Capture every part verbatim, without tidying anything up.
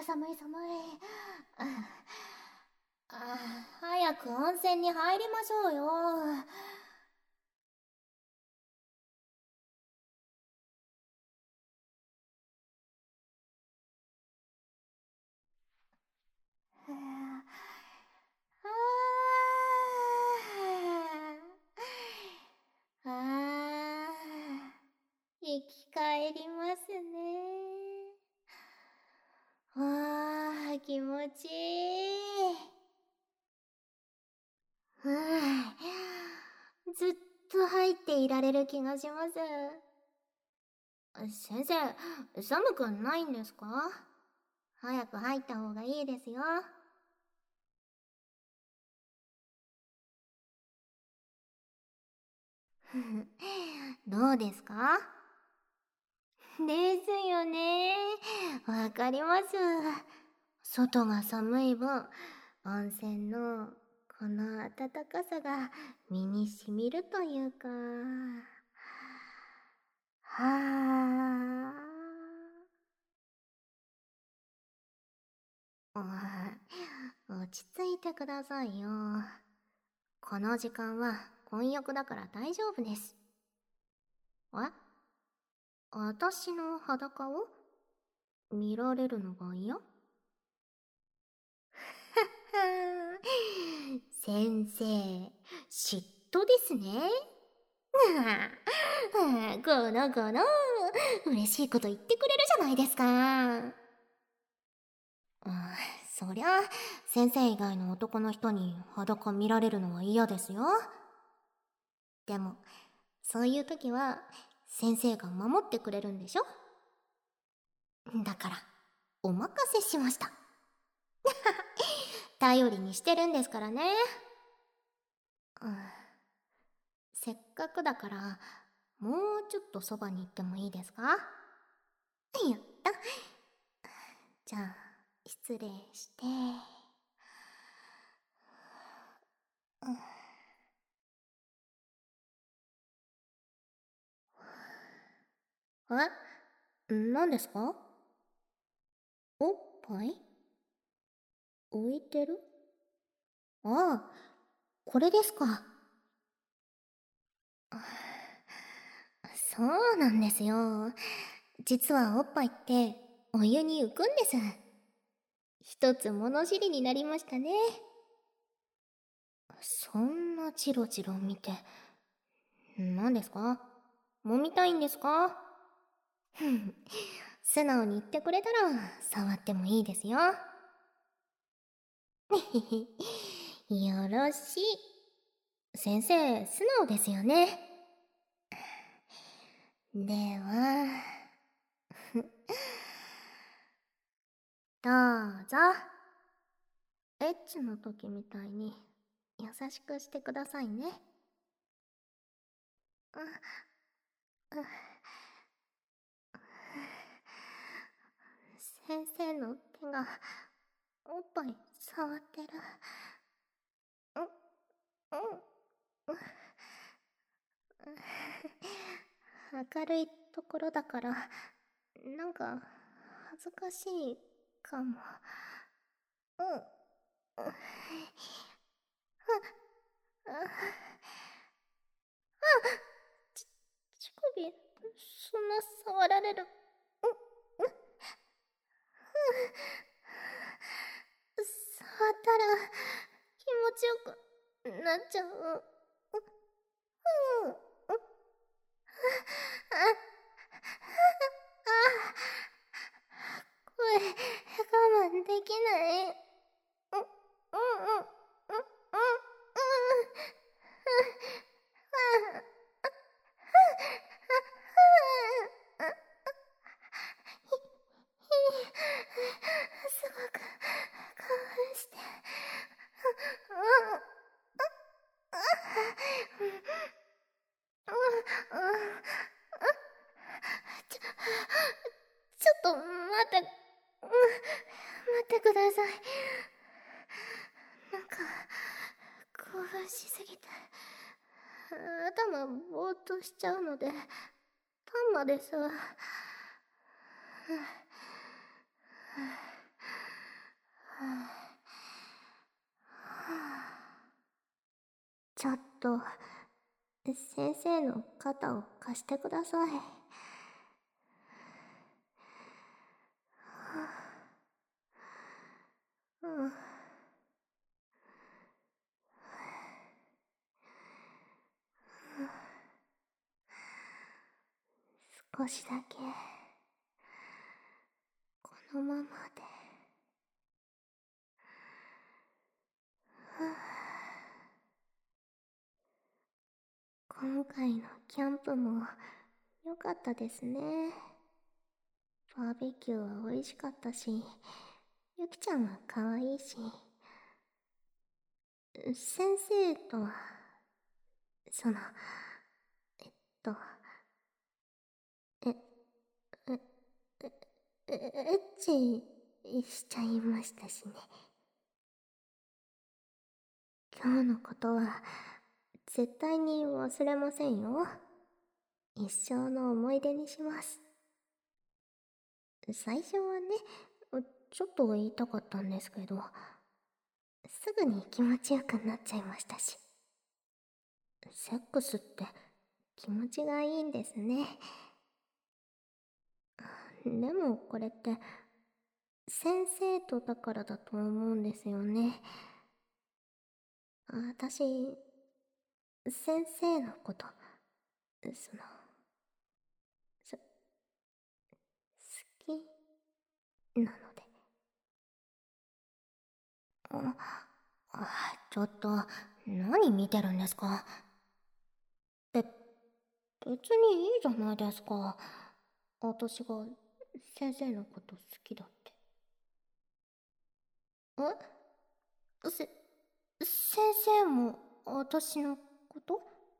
あ、寒い寒い。ああ、早く温泉に入りましょうよ。ああ、生き返りますね。ああ、気持ちいい。はあ、ずっと入っていられる気がします。先生、寒くないんですか？早く入った方がいいですよ。どうですか？ですよね。わかります。外が寒い分、温泉のこの暖かさが身にしみるというか。はあ。落ち着いてくださいよ。この時間は混浴だから大丈夫です。え？私の裸を見られるのが嫌？先生、嫉妬ですね。この子の嬉しいこと言ってくれるじゃないですか。あ、そりゃ先生以外の男の人に裸見られるのは嫌ですよ。でもそういう時は先生が守ってくれるんでしょ。だからお任せしました。頼りにしてるんですからね。うん、せっかくだからもうちょっとそばに行ってもいいですか？やった。じゃあ失礼して。え、何ですか？おっぱい浮いてる？ああ、これですか。そうなんですよ。実はおっぱいってお湯に浮くんです。一つ物知りになりましたね。そんなチロチロ見て、何ですか？揉みたいんですか？ふん、素直に言ってくれたら触ってもいいですよ。よろしい。先生、素直ですよね。では、どうぞ。エッチの時みたいに優しくしてくださいね。あ、あ、先生の手がおっぱい触ってる。うん、うん、明るいところだからなんか恥ずかしいかも。うん、あ、あ、ち、乳首そんな触られる？うん、うん、触ったら気持ちよくなっちゃう。うん、うん、あ、あ、声我慢できない。うん、うん、うん、うん、うん、すごく興奮して。ちょ、ちょっと待って、待ってください。なんか興奮しすぎて頭ぼーっとしちゃうのでタンマです。 ちょっと先生の肩を貸してください。うん、少しだけこのままで。今回のキャンプも良かったですね。バーベキューは美味しかったし、ゆきちゃんは可愛いし、先生とは、その、えっと、え、え、え、えエッチしちゃいましたしね。今日のことは絶対に忘れませんよ。一生の思い出にします。最初はね、ちょっと言いたかったんですけど、すぐに気持ちよくなっちゃいましたし。セックスって気持ちがいいんですね。でもこれって先生とだからだと思うんですよね。私、先生のこと、その、そ、好きなので。あ、あちょっと、何見てるんですか？べ、別にいいじゃないですか。私が先生のこと好きだって。えせ、先生も私のこと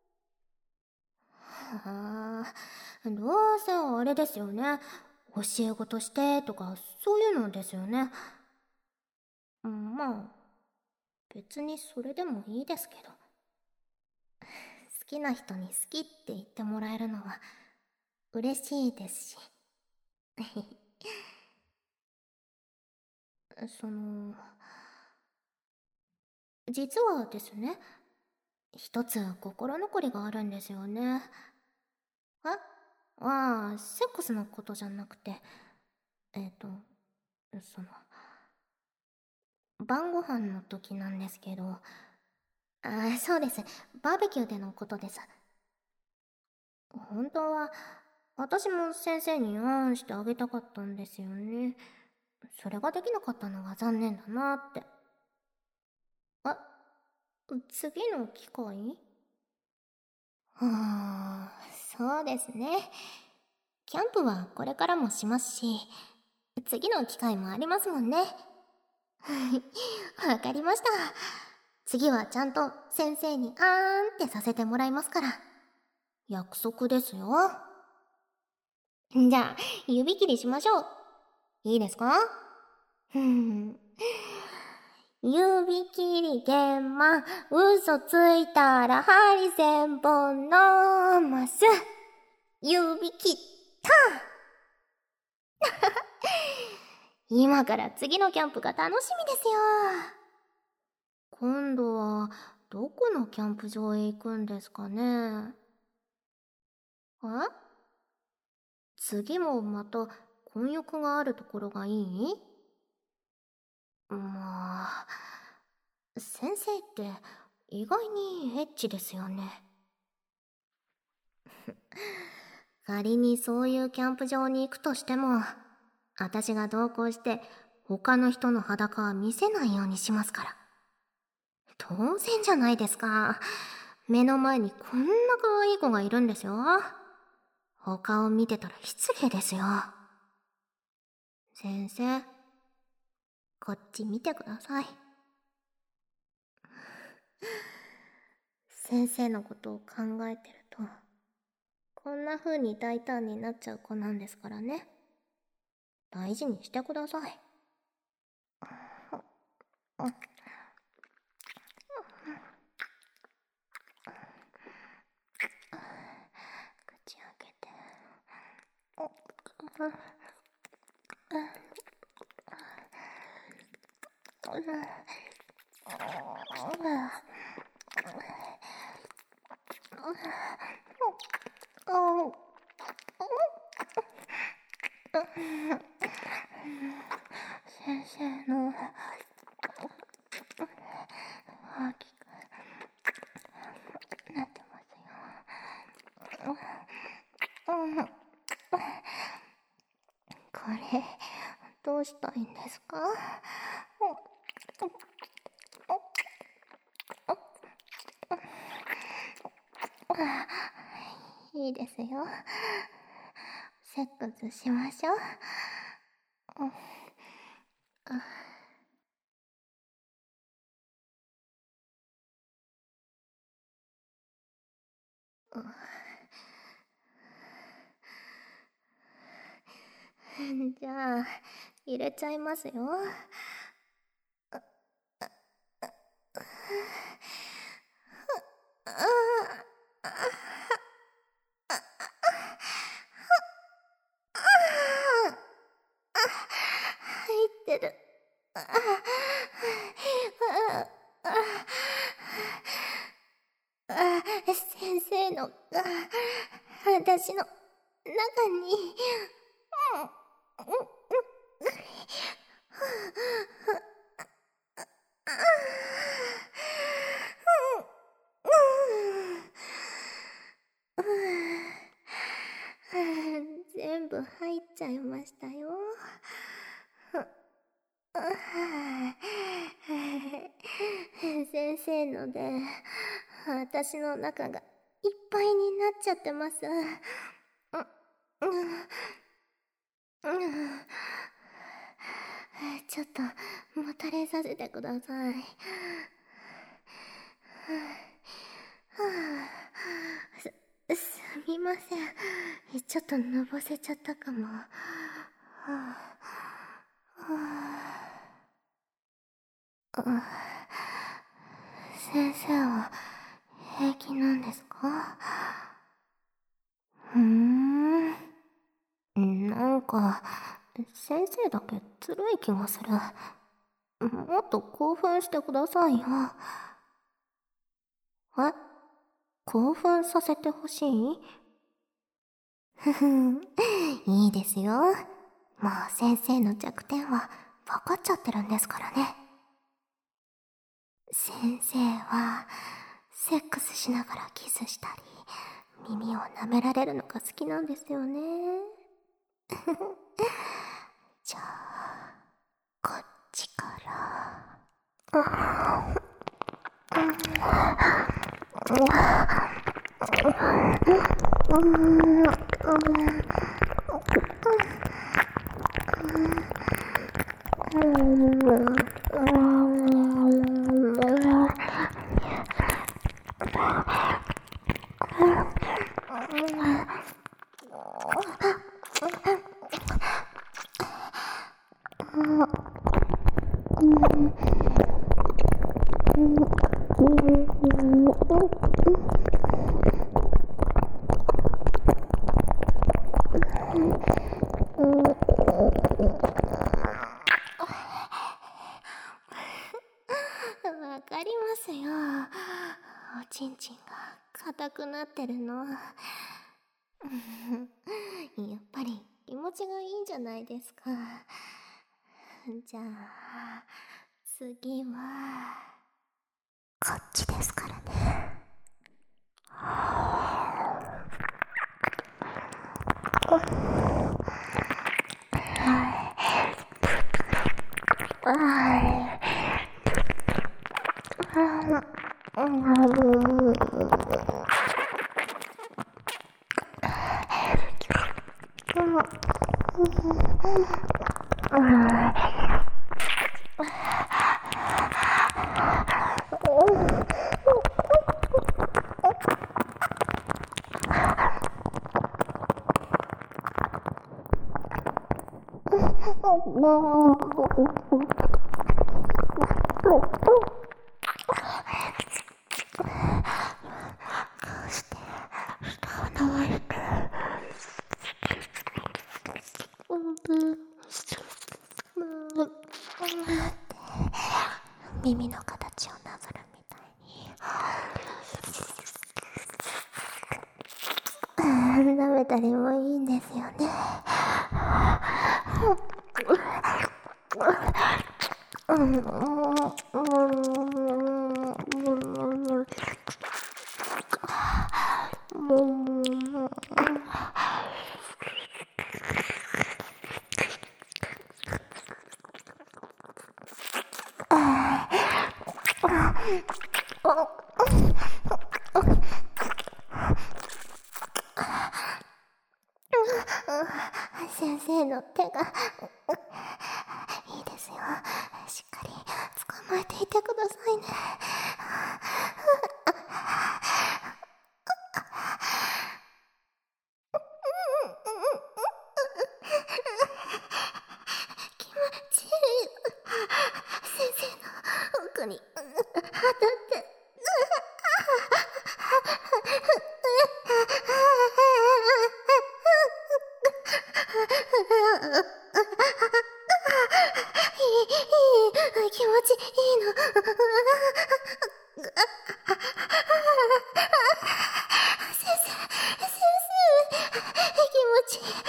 はあ、どうせあれですよね。教え子としてとか、そういうのですよね。まあ、別にそれでもいいですけど。好きな人に好きって言ってもらえるのは嬉しいですし。その、実はですね、一つ心残りがあるんですよね。えああ、セックスのことじゃなくて、えっ、と、その、晩ご飯の時なんですけど、ああ、そうです。バーベキューでのことです。本当は、私も先生にあんしてあげたかったんですよね。それができなかったのが残念だなって。あ、次の機会？はあ、そうですね。キャンプはこれからもしますし、次の機会もありますもんね。わかりました。次はちゃんと先生にあーんってさせてもらいますから。約束ですよ。じゃあ、指切りしましょう。いいですか？ふん。指切り玄満、嘘ついたら針千本のます。指切った。今から次のキャンプが楽しみですよ。今度はどこのキャンプ場へ行くんですかね。え？次もまた混浴があるところがいい？まあ、先生って意外にエッチですよね。仮にそういうキャンプ場に行くとしても、私が同行して他の人の裸は見せないようにしますから。当然じゃないですか。目の前にこんな可愛い子がいるんですよ。他を見てたら失礼ですよ。先生、こっち見てください。先生のことを考えてると、こんな風に大胆になっちゃう子なんですからね。大事にしてください。口開けて。 先生の大きくなってますよ。これどうしたいんですか？いいですよ。セックスしましょう。じゃあ入れちゃいますよ。入ってる。先生のが私の中に。全部入っちゃいましたよ。先生ので私の中がいっぱいになっちゃってます。ちょっともたれさせてください。す、すみません。ちょっとのぼせちゃったかも。先生は平気なんですか？ふーん。なんか先生だけずるい気がする。もっと興奮してくださいよ。え？興奮させてほしい？ふふん、いいですよ。もう先生の弱点は分かっちゃってるんですからね。先生はセックスしながらキスしたり耳を舐められるのが好きなんですよね。じゃあこっちから。わかりますよ。おちんちんが硬くなってるの。やっぱり気持ちがいいんじゃないですか。じゃあ次はこっちですからね。 耳の形をなぞるみたいに舐めたりもいいんですよね。先生の手がいいですよ。しっかり捕まえていてくださいね。気持ちいい。先生の奥に当たっていい、いい、気持ちいいの。先生、先生、気持ちいい。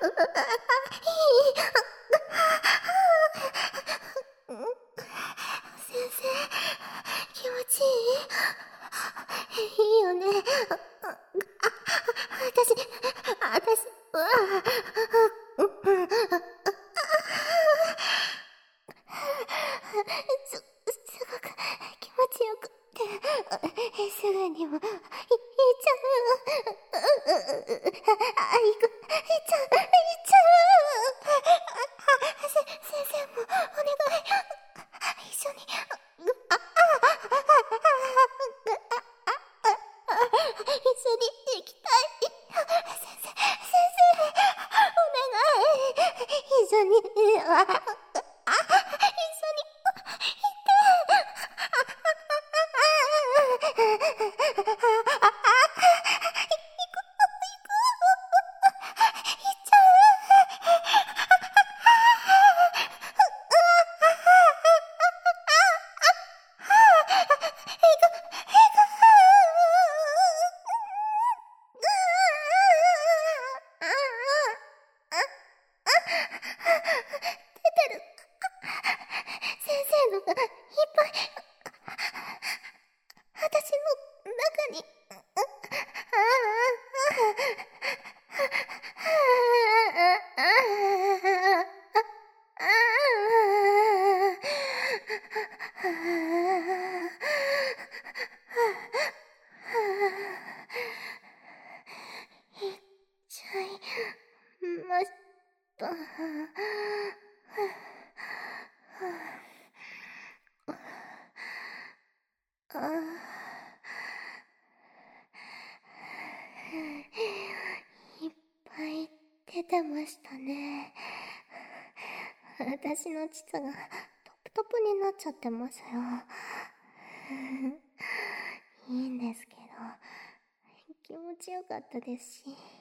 先生、気持ちいい。いいよね。私、私、うわす、すごく気持ちよくて、すぐにも、い、いっちゃう。あ、いく、いっちゃう、いっちゃう。せ、先生も、お願い。一緒に。一緒に行きたい。先生、先生、お願い。一緒に、あ、あ、一緒に、行って。先生のがいっぱい私の中に。いっちゃいました。ああ、いっぱい出てましたね。私の膣がトプトプになっちゃってますよ。いいんですけど、気持ちよかったですし。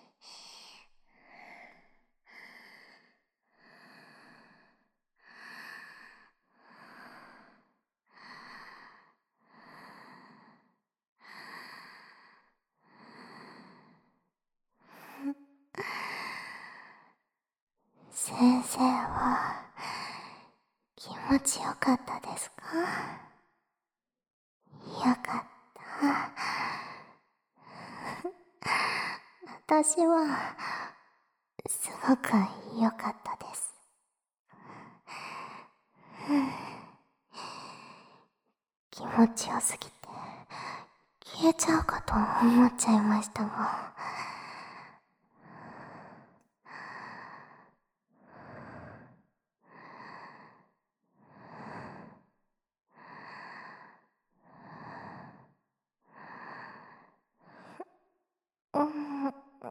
先生は気持ちよかったですか？よかった。私はすごく良かったです。気持ちよすぎて消えちゃうかと思っちゃいましたが。うん、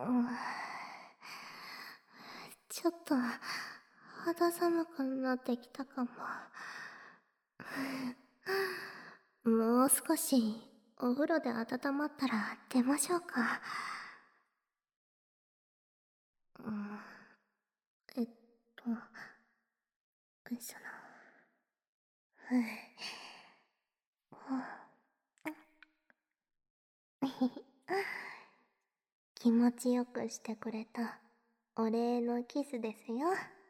ちょっと肌寒くなってきたかも。もう少しお風呂で温まったら出ましょうか。うん、えっとよいしょな。 気持ちよくしてくれたお礼のキスですよ。